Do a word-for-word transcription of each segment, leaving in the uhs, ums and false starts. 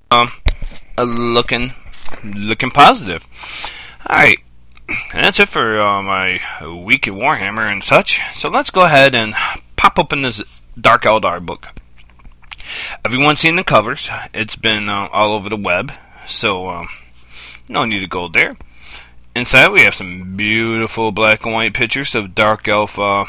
um, uh, looking, looking positive. Alright, and that's it for uh, my week in Warhammer and such. So let's go ahead and pop open this Dark Eldar book. Everyone's seen the covers. It's been uh, all over the web, so um, no need to go there. Inside we have some beautiful black and white pictures of Dark Elf uh,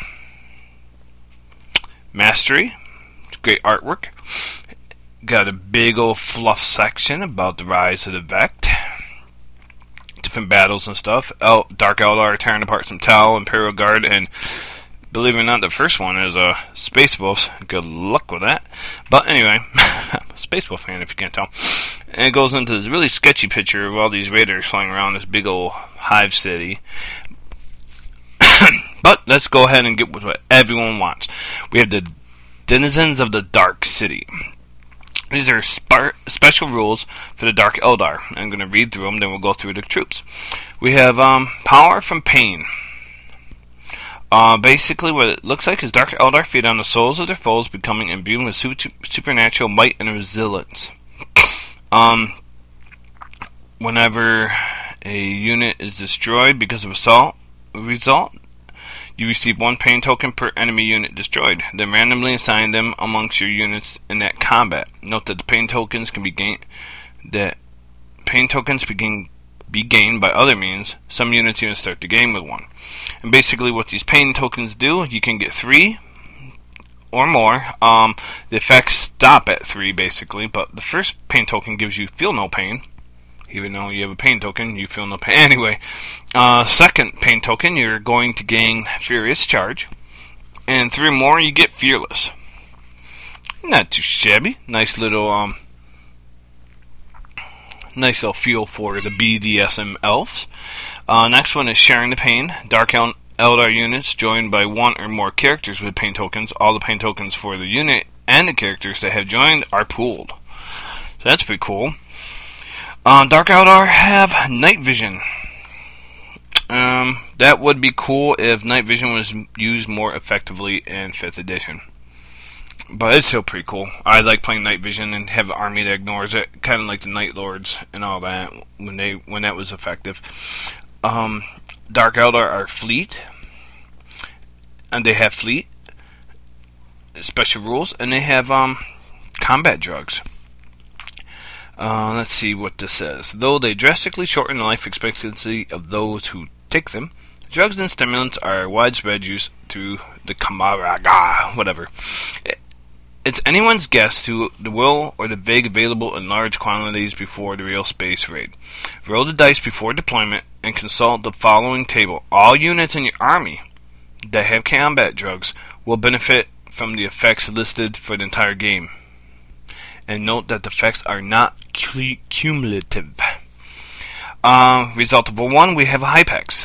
mastery. Great artwork. Got a big old fluff section about the rise of the Vect. Different battles and stuff. El- Dark Eldar tearing apart some Tal, Imperial Guard, and believe it or not, the first one is uh, Space Wolves. Good luck with that. But anyway, I'm a Space Wolf fan if you can't tell. And it goes into this really sketchy picture of all these raiders flying around this big old hive city. But let's go ahead and get with what everyone wants. We have the Denizens of the Dark City. These are spar- special rules for the Dark Eldar. I'm going to read through them, then we'll go through the troops. We have um, Power from Pain. Uh, basically, what it looks like is Dark Eldar feed on the souls of their foes, becoming imbued with su- supernatural might and resilience. Um, whenever a unit is destroyed because of assault result, you receive one pain token per enemy unit destroyed. Then randomly assign them amongst your units in that combat. Note that the pain tokens can be gained. That pain tokens begin be gained by other means. Some units even start the game with one. And basically, what these pain tokens do, you can get three or more. Um, the effects stop at three, basically. But the first pain token gives you feel no pain. Even though you have a pain token, you feel no pain. Anyway, uh, second pain token, you're going to gain Furious Charge. And three more, you get Fearless. Not too shabby. Nice little, um, nice little feel for the B D S M elves. Uh, next one is Sharing the Pain. Dark El- Eldar units joined by one or more characters with pain tokens. All the pain tokens for the unit and the characters that have joined are pooled. So that's pretty cool. Uh, Dark Eldar have Night Vision. Um, that would be cool if Night Vision was used more effectively in fifth edition. But it's still pretty cool. I like playing Night Vision and have an army that ignores it, kind of like the Night Lords and all that when they when that was effective. Um, Dark Eldar are Fleet, and they have Fleet special rules, and they have um combat drugs. Uh, let's see what this says. Though they drastically shorten the life expectancy of those who take them, drugs and stimulants are widespread use through the Kamaraga, whatever. It's anyone's guess to the will or the vague available in large quantities before the real space raid. Roll the dice before deployment and consult the following table. All units in your army that have combat drugs will benefit from the effects listed for the entire game. And note that the effects are not cumulative. Uh, result of a one, we have a Hypex.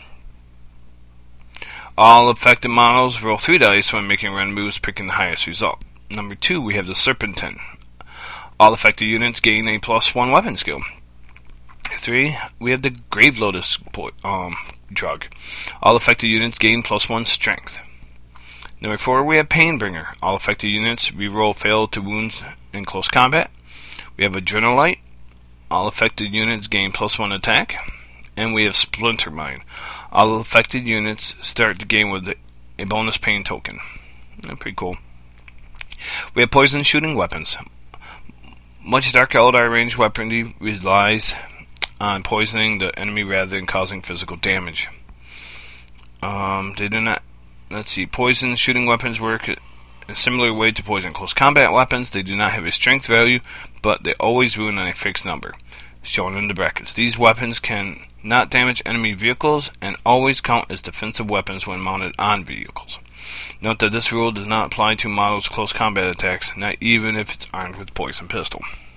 All affected models roll three dice when making random moves, picking the highest result. Number two, we have the Serpentin. All affected units gain a plus one weapon skill. Three, we have the Grave Lotus um, drug. All affected units gain plus one strength. Number four, we have Painbringer. All affected units reroll fail to wounds in close combat. We have Adrenalite. All affected units gain plus one attack. And we have Splinter Mine. All affected units start the game with a bonus pain token. That's pretty cool. We have Poison Shooting Weapons. Much Dark Eldar ranged weaponry relies on poisoning the enemy rather than causing physical damage. Um, they do not... Let's see. Poison shooting weapons work in a similar way to poison close combat weapons. They do not have a strength value, but they always ruin on a fixed number, shown in the brackets. These weapons can not damage enemy vehicles and always count as defensive weapons when mounted on vehicles. Note that this rule does not apply to models' close combat attacks, not even if it's armed with poison pistol.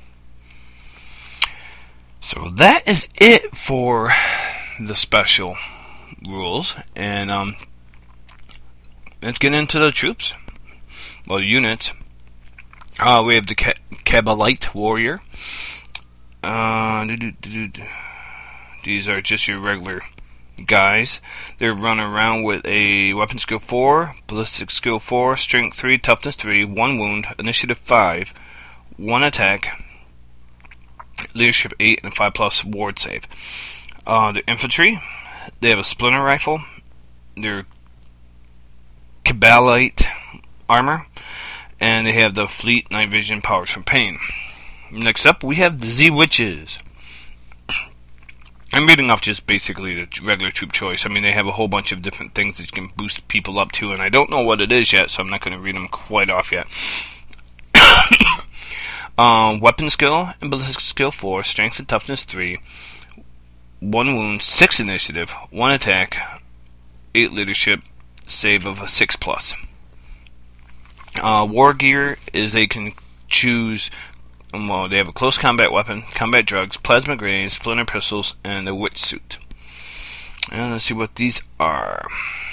So that is it for the special rules, and um. Let's get into the troops. Well, units. Uh, we have the Ka- Kabbalite Warrior. Uh, these are just your regular guys. They run around with a weapon skill four, ballistic skill four, strength three, toughness three, one wound, initiative five, one attack, leadership eight, and a five plus ward save. Uh, the infantry, they have a splinter rifle, their Cabalite armor, and they have the fleet night vision powers from pain. Next up, we have the Z Witches. I'm reading off just basically the regular troop choice. I mean, they have a whole bunch of different things that you can boost people up to, and I don't know what it is yet, so I'm not going to read them quite off yet. um, weapon skill and ballistic skill four, strength and toughness three, one wound, six initiative, one attack, eight leadership, save of a six plus. Uh, war gear is they can choose. Well, they have a close combat weapon, combat drugs, plasma grenades, splinter pistols, and a witch suit. And let's see what these are.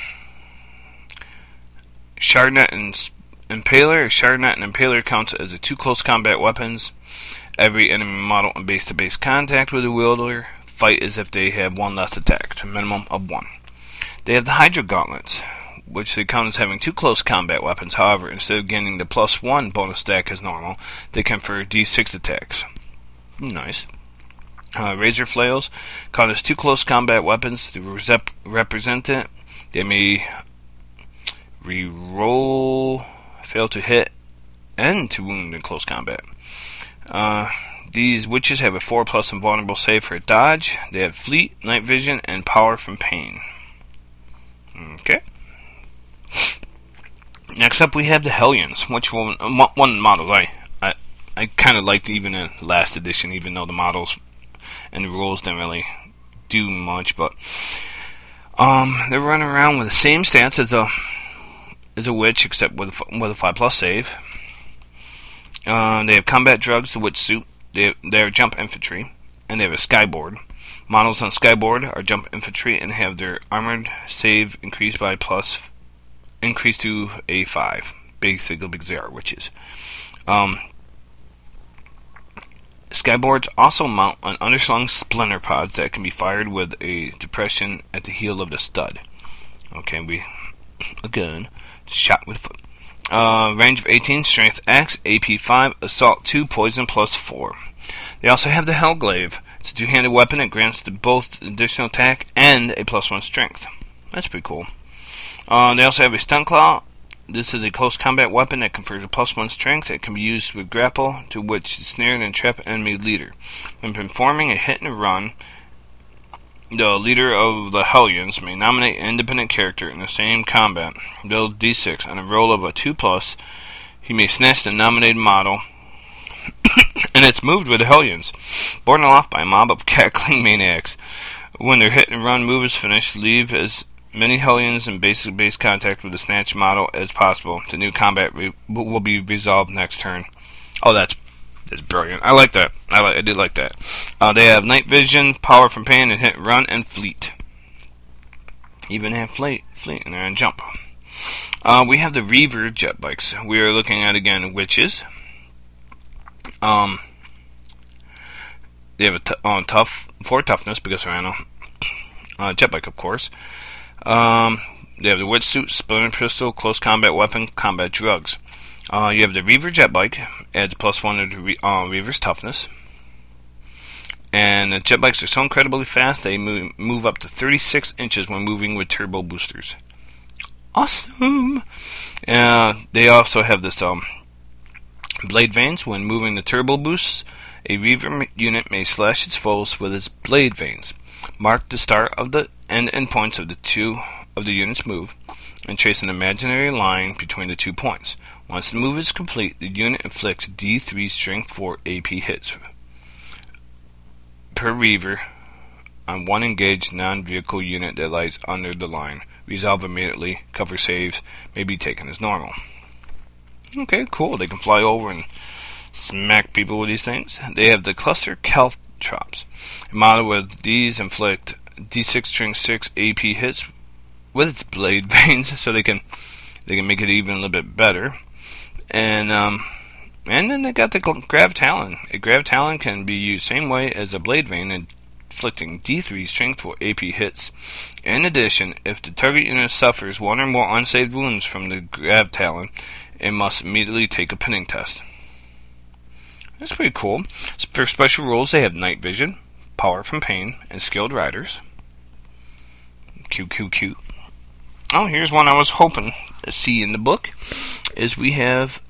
Shardnet and Impaler. Shardnet and Impaler counts as the two close combat weapons. Every enemy model in base-to-base contact with the wielder fight as if they have one less attack, to a minimum of one. They have the Hydra Gauntlets, which they count as having two close combat weapons. However, instead of getting the plus one bonus stack as normal, they confer D six attacks. Nice. Uh, Razor Flails count as two close combat weapons. To rep- represent it, they may re-roll, fail to hit, and to wound in close combat. Uh, these witches have a four plus invulnerable save for dodge. They have fleet, night vision, and power from pain. Okay. Next up, we have the Hellions, which one, one model I I, I kind of liked even in the last edition, even though the models and the rules didn't really do much. But um, they're running around with the same stats as a as a witch, except with a, with a five plus save. Uh, they have combat drugs, the witch suit. They they are jump infantry, and they have a skyboard. Models on skyboard are jump infantry and have their armored save increased by plus. Increased to a five, basically because they are witches. Um, skyboards also mount on underslung splinter pods that can be fired with a depression at the heel of the stud. Okay, we again shot with foot. Uh, range of eighteen, strength X, A P five, assault two, poison plus four. They also have the Hellglaive. It's a two-handed weapon. It grants both additional attack and a plus one strength. That's pretty cool. Uh, they also have a Stun Claw. This is a close combat weapon that confers a plus one strength. It can be used with grapple, to which the snared and trap enemy leader. When performing a hit and run, the leader of the Hellions may nominate an independent character in the same combat. Build D six on a roll of a two plus. He may snatch the nominated model, and it's moved with the Hellions. Borne aloft by a mob of cackling maniacs. When their hit and run move is finished, leave as many Hellions in basic base contact with the snatch model as possible. The new combat re- will be resolved next turn. Oh, that's that's brilliant. I like that. I like. I did like that. Uh, they have night vision, power from pain, and hit, run, and fleet. Even have fleet, fleet, and they're on jump. Uh, we have the Reaver jet bikes. We are looking at again witches. Um, they have a t- uh, tough for toughness because they're on a uh, jet bike, of course. Um, they have the witch suit, splinter pistol, close combat weapon, combat drugs. Uh, you have the Reaver jet bike, adds plus one to Re- uh, Reaver's toughness. And the jet bikes are so incredibly fast, they move, move up to thirty-six inches when moving with turbo boosters. Awesome! Uh, they also have this um, blade veins. When moving the turbo boosts, a Reaver unit may slash its foes with its blade veins. Mark the start of the end endpoints of the two of the unit's move, and trace an imaginary line between the two points. Once the move is complete, the unit inflicts D three strength four A P hits per Reaver on one engaged non-vehicle unit that lies under the line. Resolve immediately. Cover saves may be taken as normal. Okay, cool. They can fly over and smack people with these things. They have the Cluster Caltrops. A model with these inflict D six strength six A P hits with its blade veins, so they can they can make it even a little bit better. And um, and then they got the Grav Talon. A Grav Talon can be used same way as a blade vein, inflicting D three strength four A P hits. In addition, if the target unit suffers one or more unsaved wounds from the Grav Talon, it must immediately take a pinning test. That's pretty cool. For special rules, they have night vision, power from pain, and skilled riders. Cute, cute, cute. Oh, here's one I was hoping to see in the book. Is we have...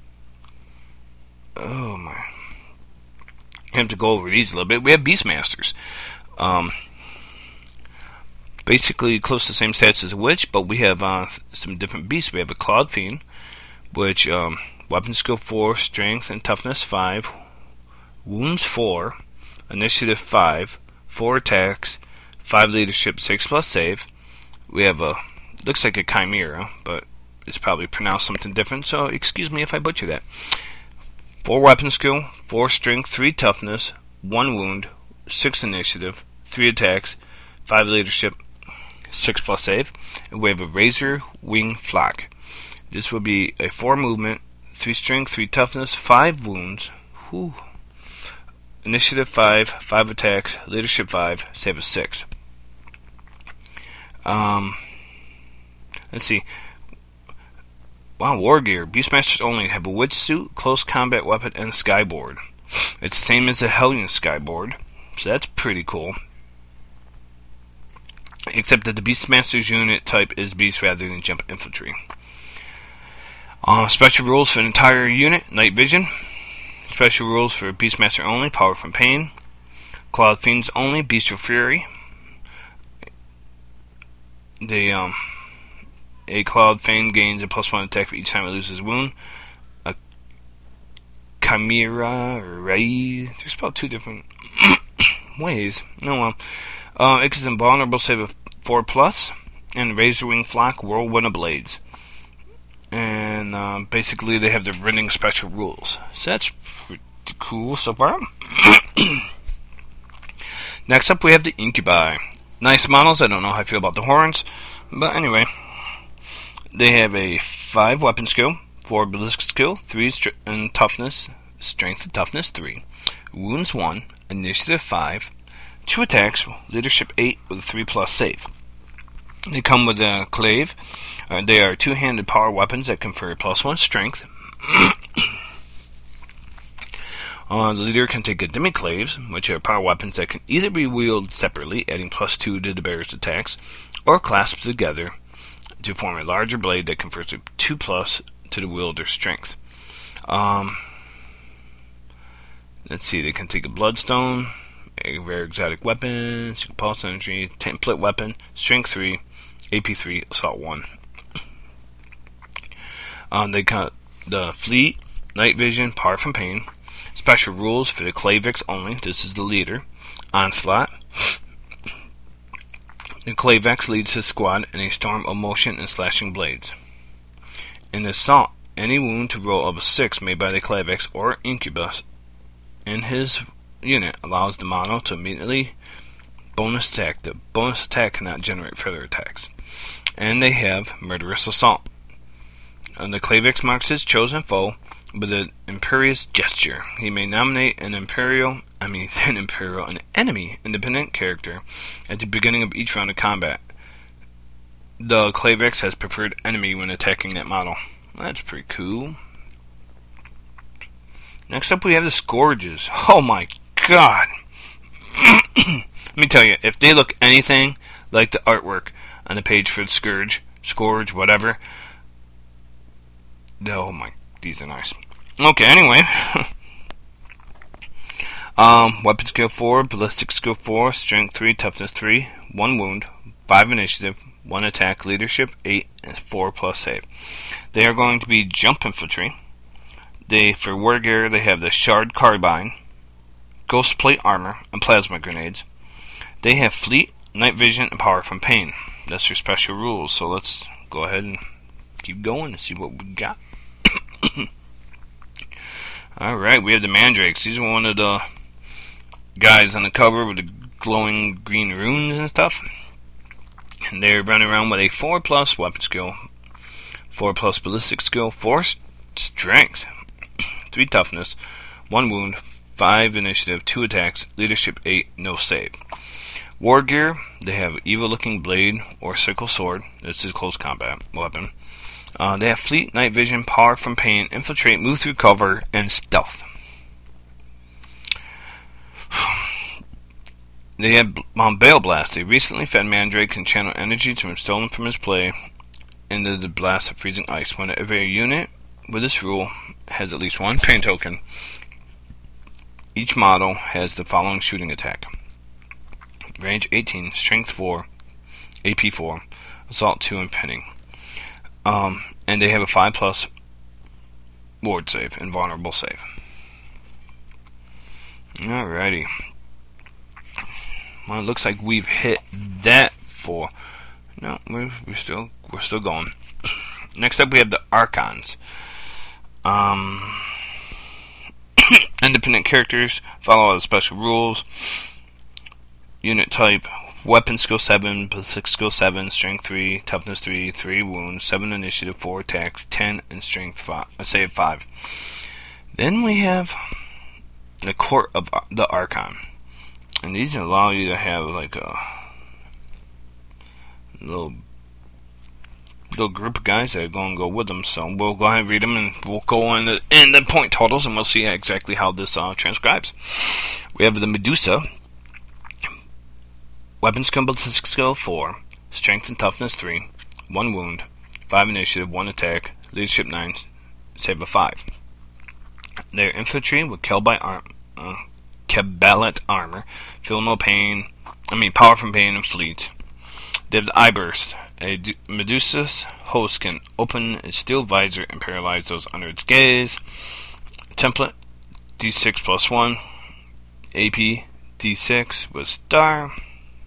Oh, my... I have to go over these a little bit. We have Beastmasters. Um... Basically close to the same stats as a witch, but we have uh, some different beasts. We have a Clawed Fiend, which um, weapon skill four, strength and toughness five, wounds four, initiative five, four attacks, five leadership, six plus save. We have a looks like a chimera, but it's probably pronounced something different. So excuse me if I butcher that. Four weapon skill, four strength, three toughness, one wound, six initiative, three attacks, five leadership, six plus save, and we have a Razor Wing Flock. This will be a four movement, three strength, three toughness, five wounds, whew, initiative five, five attacks, leadership five, save of six. Um, let's see. Wow, war gear. Beastmasters only have a witch suit, close combat weapon, and skyboard. It's the same as the Hellion skyboard, so that's pretty cool. Except that the Beastmaster's unit type is Beast rather than Jump Infantry. Uh, special rules for the entire unit, Night Vision. Special rules for Beastmaster only, Power from Pain. Clawed Fiends only, Bestial Fury. The, um, a Clawed Fiend gains a plus one attack for each time it loses wound. A Chimera, or Rai, they're spelled two different ways. No, well. Uh, it is invulnerable, save of four plus, and Razor Wing Flock, Whirlwind of Blades. And uh, basically they have the running special rules. So that's pretty cool so far. Next up we have the Incubi. Nice models, I don't know how I feel about the horns, but anyway. They have a five weapon skill, four ballistic skill, three str- and toughness, strength and toughness three, wounds one, initiative five, two attacks, leadership eight with a three plus save. They come with a clave. Uh, they are two-handed power weapons that confer plus one strength. uh, the leader can take a demi-claves, which are power weapons that can either be wielded separately, adding plus two to the bearer's attacks, or clasped together to form a larger blade that confers a two plus to the wielder's strength. Um, let's see, they can take a bloodstone, a rare exotic weapon, pulse energy, template weapon, strength three, A P three, assault one. Um, they got the fleet, night vision, power from pain. Special rules for the Clavix only. This is the leader. Onslaught. The Clavix leads his squad in a storm of motion and slashing blades. In the assault, any wound to roll of a six made by the Clavix or Incubus in his unit allows the mono to immediately bonus attack. The bonus attack cannot generate further attacks. And they have Murderous Assault. And the Clavix marks his chosen foe with an imperious gesture. He may nominate an imperial, I mean an imperial, an enemy independent character at the beginning of each round of combat. The Clavix has preferred enemy when attacking that model. That's pretty cool. Next up we have the Scourges. Oh my god. Let me tell you, if they look anything like the artwork on the page for the Scourge, Scourge, whatever, oh my, these are nice. Okay, anyway. um, weapon skill four, ballistic skill four, strength three, toughness three, one wound, five initiative, one attack, leadership eight, and four plus save. They are going to be jump infantry. They, for war gear, they have the Shard Carbine, Ghost Plate Armor, and Plasma Grenades. They have Fleet, Night Vision, and Power from Pain. That's their special rules, so let's go ahead and keep going and see what we got. Alright, we have the Mandrakes. These are one of the guys on the cover with the glowing green runes and stuff. And they're running around with a four plus weapon skill, four plus ballistic skill, four strength, three toughness, one wound, five initiative, two attacks, leadership eight, no save. War gear, they have evil looking blade or sickle sword. This is close combat weapon. Uh, they have fleet, night vision, power from pain, infiltrate, move through cover, and stealth. They have um, Bale Blast. A recently fed Mandrake can channel energy to restore him from his play into the blast of freezing ice. Whenever a unit with this rule has at least one pain token, each model has the following shooting attack: range eighteen, strength four, A P four, assault two, and pinning. Um, and they have a five plus ward save, invulnerable save. Alrighty. Well, it looks like we've hit that for. No, we're, we're still we're still going. Next up, we have the Archons. Um, independent characters follow all the special rules. Unit type: weapon skill seven, ballistic skill seven, strength three, toughness three, three wounds, seven initiative, four attacks, ten, and strength five. Uh, save five. Then we have the Court of the Archon. And these allow you to have like a little little group of guys that are going to go with them. So we'll go ahead and read them, and we'll go in the, in the point totals, and we'll see exactly how this uh, transcribes. We have the Medusa. Weapon skill, ballistic skill four, strength and toughness three, one wound, five initiative, one attack, leadership nine, save of five. They're infantry with Kelbite arm. Uh, Cabalet armor, feel no pain, I mean power from pain, and fleet. They have the Eye Burst. A Medusa's host can open its steel visor and paralyze those under its gaze. Template: D six plus one, A P D six with star,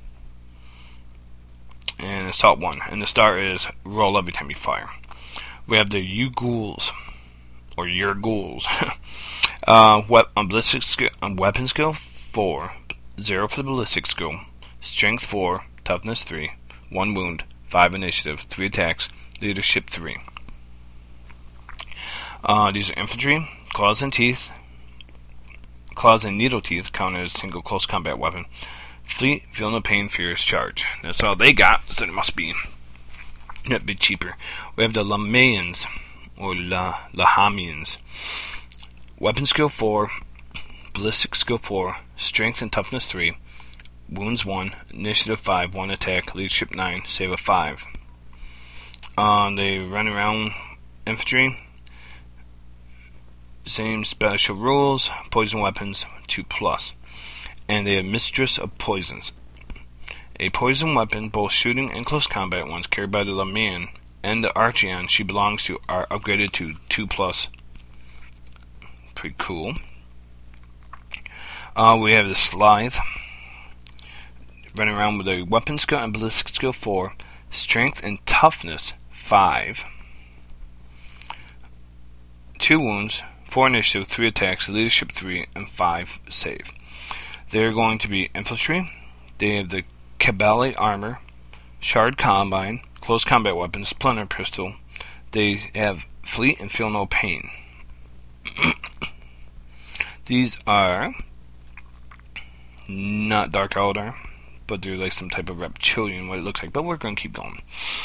and assault one. And the star is roll every time you fire. We have the You Ghouls, or Your Ghouls. Uh, wep- on ballistic skill, on weapon skill four, zero for the ballistic skill, strength four, toughness three, one wound, five initiative, three attacks, leadership three. Uh, these are infantry. Claws and teeth. Claws and needle teeth count as single close combat weapon. Fleet, feel no pain, fierce charge. That's all they got, so it must be a bit cheaper. We have the Lamians, or La Lahamians. Weapon skill four, ballistic skill four, strength and toughness three, wounds one, initiative five, one attack, leadership nine, save of five. Uh, they run around infantry. Same special rules, poison weapons, two plus. And they have Mistress of Poisons. A poison weapon, both shooting and close combat ones carried by the Lamian and the Archeon she belongs to are upgraded to two plus. Pretty cool. Uh, we have the Slithe, running around with a weapon skill and ballistic skill four, strength and toughness five, two wounds, four initiative, three attacks, leadership three, and five save. They're going to be infantry. They have the Cabalet armor, shard combine, close combat weapon, splinter pistol. They have fleet and feel no pain. These are not Dark Eldar, but they're like some type of reptilian, what it looks like. But we're going to keep going.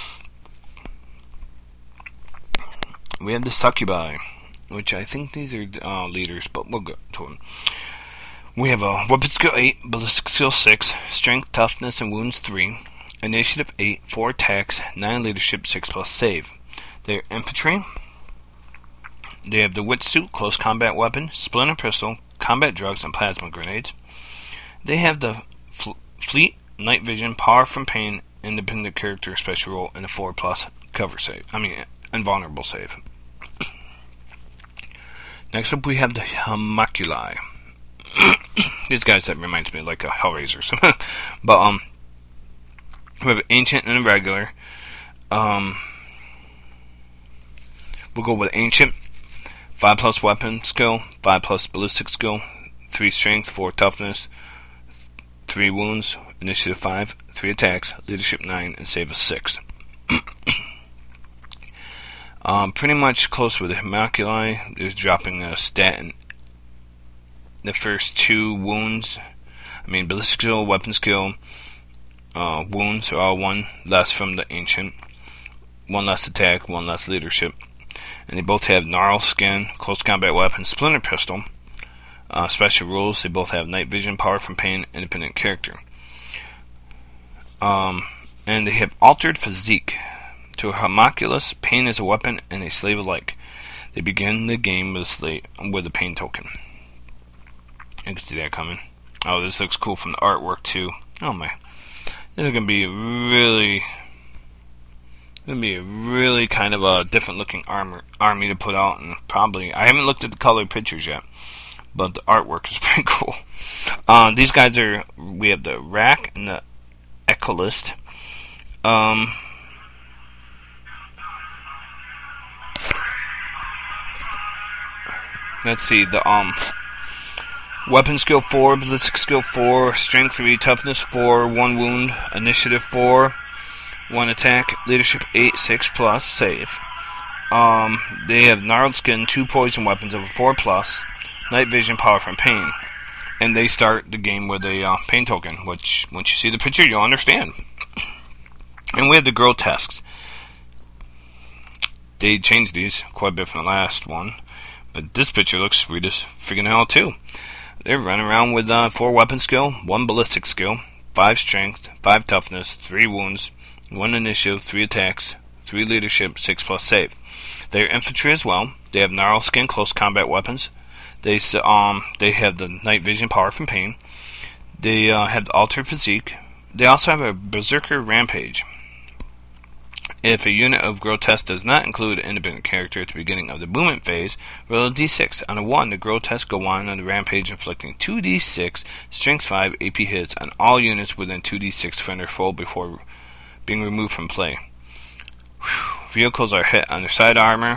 We have the Succubi, which I think these are uh, leaders, but we'll go to them. We have a weapon skill eight, ballistic skill six, strength, toughness, and wounds three, initiative eight, four attacks, nine leadership, six plus save. They're infantry. They have the Witsuit, close combat weapon, splinter pistol, combat drugs, and plasma grenades. They have the fl- Fleet, night vision, power from pain, independent character, special role, and a four plus cover save. I mean, invulnerable save. Next up, we have the Homunculi. These guys, that reminds me of like a Hellraiser. But, um, we have Ancient and Irregular. Um, we'll go with Ancient. five plus weapon skill, five plus ballistic skill, three strength, four toughness, three wounds, initiative five, three attacks, leadership nine, and save of six. um, pretty much close with the Homunculi. There's dropping a stat in the first two wounds. I mean, ballistic skill, weapon skill, uh, wounds are all one less from the Ancient, one less attack, one less leadership. And they both have Gnarl Skin, close combat weapon, splinter pistol. Uh, special rules, they both have night vision, power from pain, independent character. Um, and they have altered physique. To a homunculus, pain is a weapon and a slave alike. They begin the game with a, slave, with a pain token. I can see that coming. Oh, this looks cool from the artwork too. Oh my. This is going to be really... Gonna be a really kind of a different looking armor army to put out, and probably I haven't looked at the colored pictures yet, but the artwork is pretty cool. Uh, these guys are we have the Rack and the Ecolist. Um, let's see the um weapon skill four, ballistic skill four, strength three, toughness four, one wound, initiative four. One attack, leadership eight, six plus, save. Um, they have gnarled skin, two poison weapons of a four plus, night vision, power from pain, and they start the game with a uh, pain token. Which, once you see the picture, you'll understand. And we have the grotesques. They changed these quite a bit from the last one, but this picture looks sweet as friggin' hell too. They're running around with uh, four weapon skill, one ballistic skill, five strength, five toughness, three wounds. One initiative, three attacks, three leadership, six plus save. They are infantry as well. They have gnarled skin, close combat weapons. They um they have the night vision, power from pain. They uh, have the altered physique. They also have a berserker rampage. If a unit of grotesque does not include an independent character at the beginning of the movement phase, roll a d six. On a one, the grotesque go on on the rampage, inflicting two d six strength five A P hits on all units within two d six from their foe before being removed from play. Whew. Vehicles are hit on their side armor.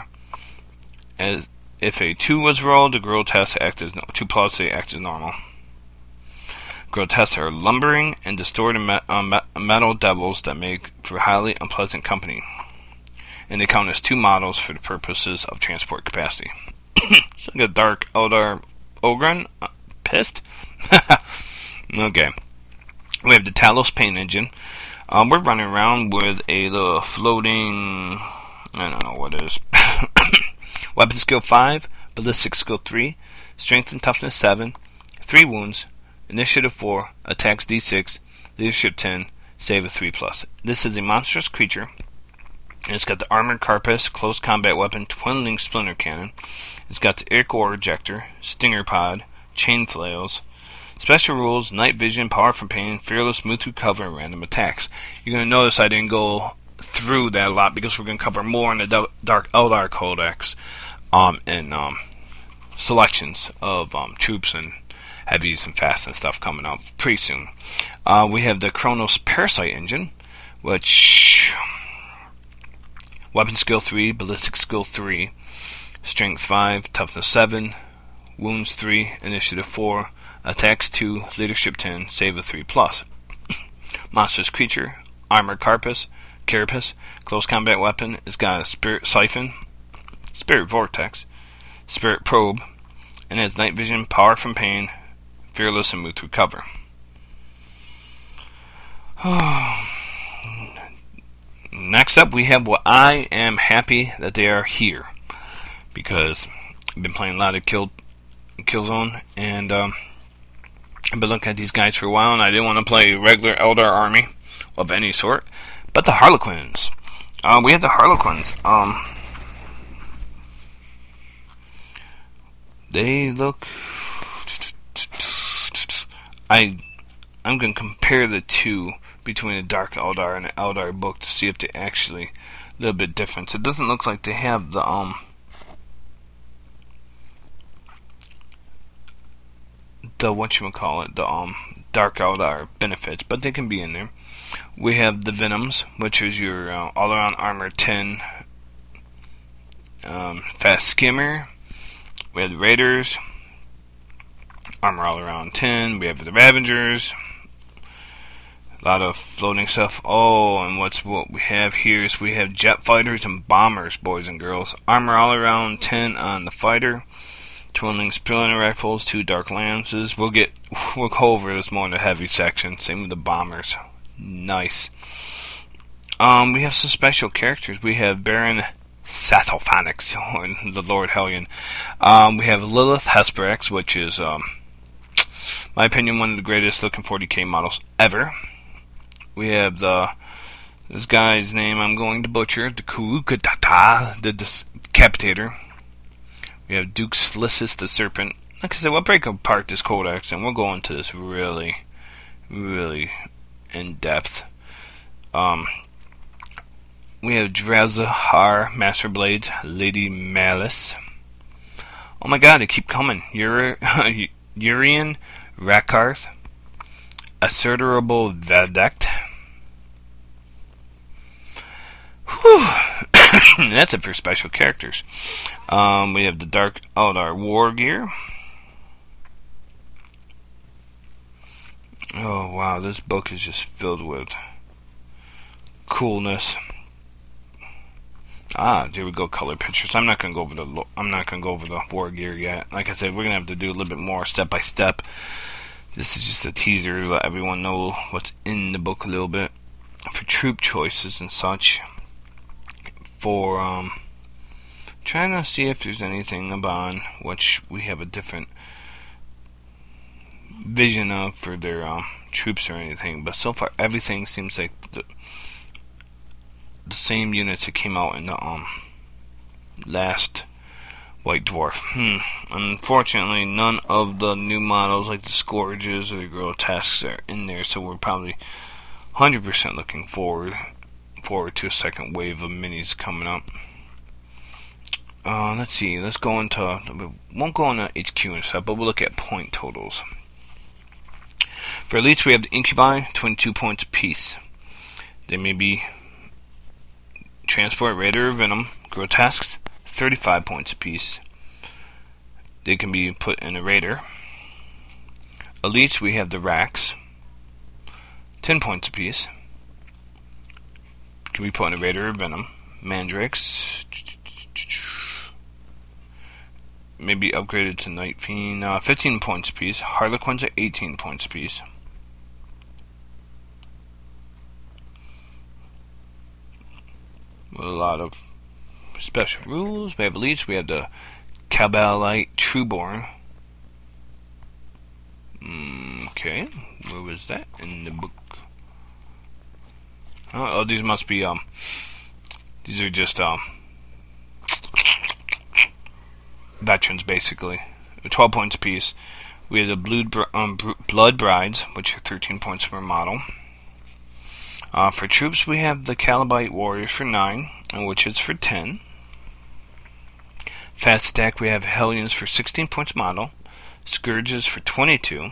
As if a two was rolled, the grotesque act as no, two plus they act as normal. Grotesques are lumbering and distorted me- uh, me- metal devils that make for highly unpleasant company, and they count as two models for the purposes of transport capacity. So like a dark Eldar Ogryn, uh, pissed. Okay, we have the Talos paint engine. Um, we're running around with a little floating, I don't know what it is. Weapon skill five, ballistic skill three, strength and toughness seven, three wounds, initiative four, attacks d six, leadership ten, save a three plus. This is a monstrous creature, and it's got the armored carapace, close combat weapon, twin-linked splinter cannon. It's got the air core ejector, stinger pod, chain flails. Special rules, night vision, power from pain, fearless, move through cover, and random attacks. You're going to notice I didn't go through that a lot because we're going to cover more in the Dark Eldar Codex um, and um, selections of um, troops and heavies and fast and stuff coming out pretty soon. Uh, we have the Kronos Parasite engine, which weapon skill three, ballistic skill three, strength five, toughness seven, wounds three, initiative four, attacks two, leadership ten, save a three plus. Monstrous creature, armored carapace, carapace, close combat weapon. It's got a spirit siphon, spirit vortex, spirit probe, and has night vision, power from pain, fearless, and move through cover. Next up, we have what I am happy that they are here, because I've been playing a lot of Kill Killzone, and um, I've been looking at these guys for a while, and I didn't want to play regular Eldar army of any sort, but the Harlequins. Uh, we have the Harlequins. Um, they look. I I'm gonna compare the two between the Dark Eldar and the Eldar book to see if they actually a little bit different. It doesn't look like they have the um the whatchamacallit, the um Dark Eldar benefits, but they can be in there. We have the Venoms, which is your uh, all around armor ten um, fast skimmer. We have the Raiders, armor all around ten. We have the Ravengers, a lot of floating stuff. Oh, and what's what we have here is we have jet fighters and bombers, boys and girls. Armor all around ten on the fighter. Twin-linked splinter rifles, two dark lances. We'll get we'll go over this more in the heavy section. Same with the bombers. Nice. Um, we have some special characters. We have Baron Sathelphonix, or the Lord Hellion. Um, we have Lilith Hesperax, which is, um, my opinion, one of the greatest looking forty K models ever. we have the this guy's name I'm going to butcher, the Kurukatata, the Decapitator. We have Duke Slissus the Serpent. Like I said, we'll break apart this codex and we'll go into this really, really in depth. Um, we have Drazahar, Master Blades, Lady Malice. Oh my god, they keep coming. Ur- Urian Rakarth, Asserterable Vadect. Whew. That's it for special characters. Um, we have the Dark Eldar War Gear. Oh wow, this book is just filled with coolness. Ah, there we go, color pictures. I'm not gonna go over the I'm not gonna go over the war gear yet. Like I said, we're gonna have to do a little bit more step by step. This is just a teaser to let everyone know what's in the book a little bit for troop choices and such. For um, trying to see if there's anything about which we have a different vision of for their um, troops or anything. But so far, everything seems like the the same units that came out in the um last White Dwarf. Hmm. Unfortunately, none of the new models like the Scourges or the Grotesques are in there, so we're probably one hundred percent looking forward forward to a second wave of minis coming up. Uh, let's see. Let's go into. We won't go into H Q and stuff, but we'll look at point totals. For elites, we have the Incubi, twenty-two points apiece. They may be Transport, Raider, or Venom. Grotesques, thirty-five points apiece. They can be put in a Raider. Elites, we have the Rax, ten points apiece. Can be put in a Raider or Venom. Mandrakes, maybe upgraded to Night Fiend, uh, fifteen points apiece. Harlequins at eighteen points apiece. With a lot of special rules. We have elites. We have the Cabalite Trueborn. Mm, okay, where was that in the book? Oh, oh, these must be um. These are just um. veterans, basically. twelve points apiece. We have the Blood, um, Blood Brides, which are thirteen points per model. Uh, for troops, we have the Calibite Warriors for nine, and Witches for ten. Fast attack, we have Hellions for sixteen points model. Scourges for twenty-two.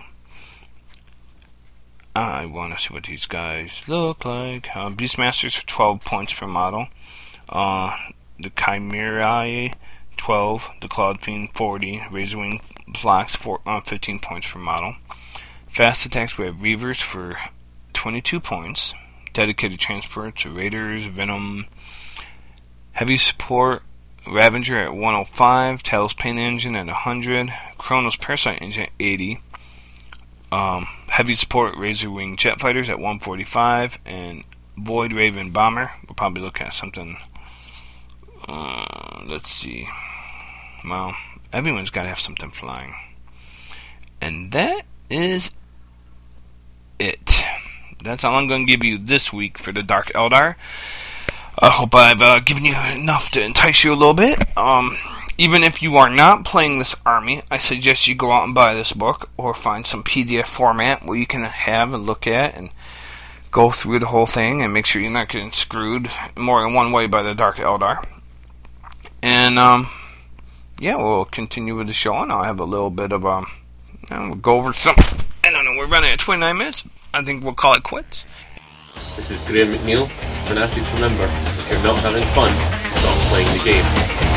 I want to see what these guys look like. Uh, Beastmasters for twelve points per model. Uh, the Chimerae, twelve. The Clawed Fiend, forty. Razorwing Flocks, for, uh, fifteen points per model. Fast attacks, we have Reavers for twenty-two points. Dedicated Transports, Raiders, Venom. Heavy Support, Ravager at one oh five. Talos Pain Engine at one hundred. Chronos Parasite Engine at eighty. Um, heavy Support, Razorwing Jet Fighters at one forty-five. And Void Raven Bomber. We'll probably look at something. Uh, let's see. Well, everyone's got to have something flying. And that is it. That's all I'm going to give you this week for the Dark Eldar. I hope I've uh, given you enough to entice you a little bit. Um, even if you are not playing this army, I suggest you go out and buy this book or find some P D F format where you can have and look at and go through the whole thing and make sure you're not getting screwed more than one way by the Dark Eldar. And um, yeah, we'll continue with the show, and I'll have a little bit of um, we'll go over some. I don't know. We're running at twenty-nine minutes. I think we'll call it quits. This is Graham McNeil. Fanatics, remember, if you're not having fun, stop playing the game.